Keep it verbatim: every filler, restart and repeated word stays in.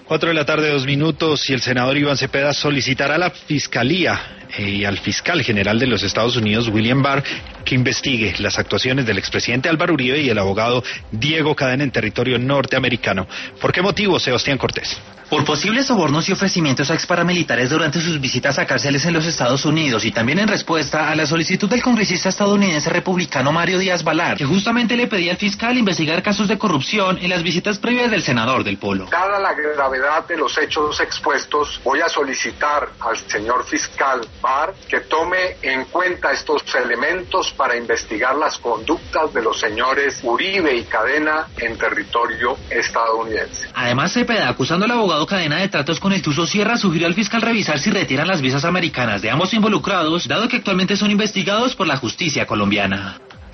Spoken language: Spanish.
Cuatro de la tarde, dos minutos, y el senador Iván Cepeda solicitará a la Fiscalía eh, y al fiscal general de los Estados Unidos, William Barr, que investigue las actuaciones del expresidente Álvaro Uribe y el abogado Diego Cadena en territorio norteamericano. ¿Por qué motivo, Sebastián Cortés? Por posibles sobornos y ofrecimientos a exparamilitares durante sus visitas a cárceles en los Estados Unidos, y también en respuesta a la solicitud del congresista estadounidense republicano Mario Díaz-Balart, que justamente le pedía al fiscal investigar casos de corrupción en las visitas previas del senador del Polo. Dada la gravedad de los hechos expuestos, voy a solicitar al señor fiscal Barr que tome en cuenta estos elementos para investigar las conductas de los señores Uribe y Cadena en territorio estadounidense. Además, Cepeda, acusando al abogado Cadena de tratos con el Tuzo Sierra, sugirió al fiscal revisar si retiran las visas americanas de ambos involucrados, dado que actualmente son investigados por la justicia colombiana.